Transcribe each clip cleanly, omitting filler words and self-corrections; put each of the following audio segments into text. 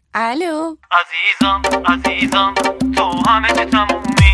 الو عزیزم تو همه چی تمومی.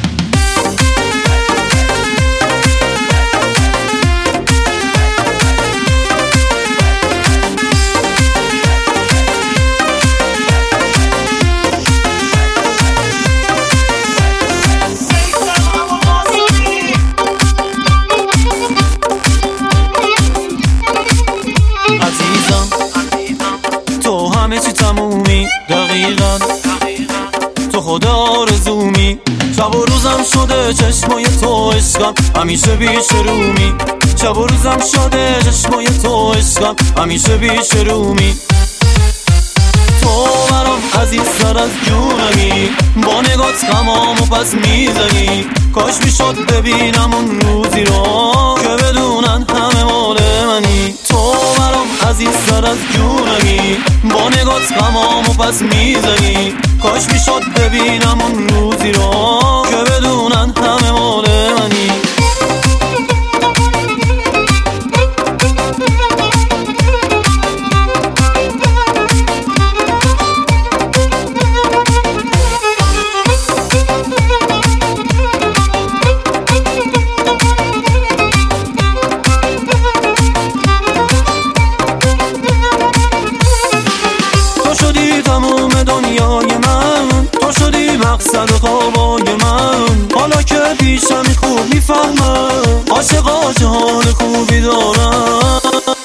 تو همه چی تمومی، دقیقاً تو خدا آرزومی. شب و روزم شده چشمای تو عشقم، همیشه بیش رومی. شب و روزم شده چشمای تو عشقم، همیشه بیش رومی. تو برام عزیزتر از جونمی، با نگات غمامو پس میزنی. کاش میشد ببینم اون روزی رو که بدونن همه مال منی. تو برام عزیزتر از جونمی، با نگات غمامو پس میزنی. کاش میشد ببینم اون روزی رو که بدونن همه مال منی. دنیای من تو شدی مقصد خوابای من. حالا که پیشمی خوب میفهمم عاشقات حال خوبی دارم.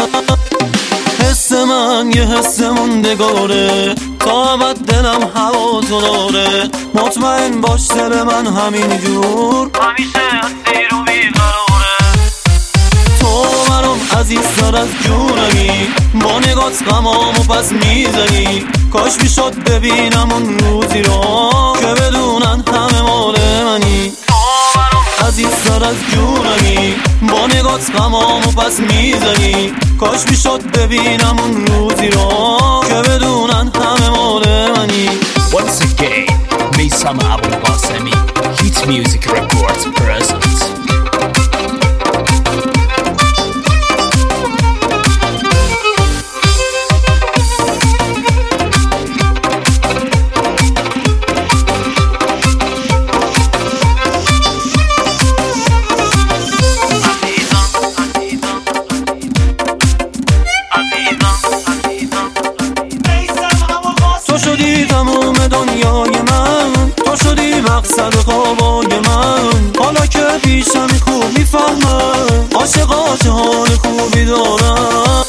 حس من یه حس موندگاره، تا ابد دلم هوا تو داره. مطمئن باش دل من همین جور همیشه اسیر و بیقراره. تو برام عزیزتر از جونمی، با نگات غمامو پس میزنی. کاش میشد ببینم اون روزی رو که بدونن همه مال منی. تو برام عزیزتر از جونمی، با نگات غمامو پس میزنی. کاش میشد ببینم اون روزی رو که بدونن همه مال منی. Once again, Meysam Abulqasemi, Hit Music Records presents. تو شدی تموم دنیای من، تو شدی مقصد خوابای من. حالا که پیشمی خوب میفهمم عاشقات حال خوبی دارم.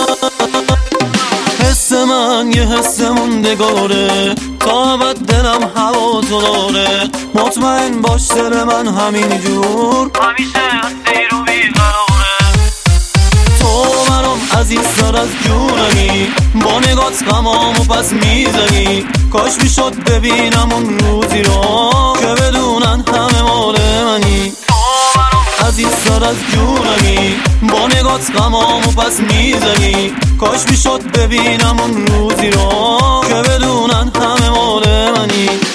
حس من یه حس موندگاره، تا ابد دلم هوا تو داره. مطمئن باش دل من همین جور همیشه اسیر و بیقراره. تو برام عزیزتر از جونمی، با نگات غمامو پس میزنی. کاش میشد ببینم اون روزی رو که بدونن همه مال منی. تو برام عزیزتر از جونمی، با نگات غمامو پس میزنی. کاش میشد ببینم اون روزی رو که بدونن همه مال منی.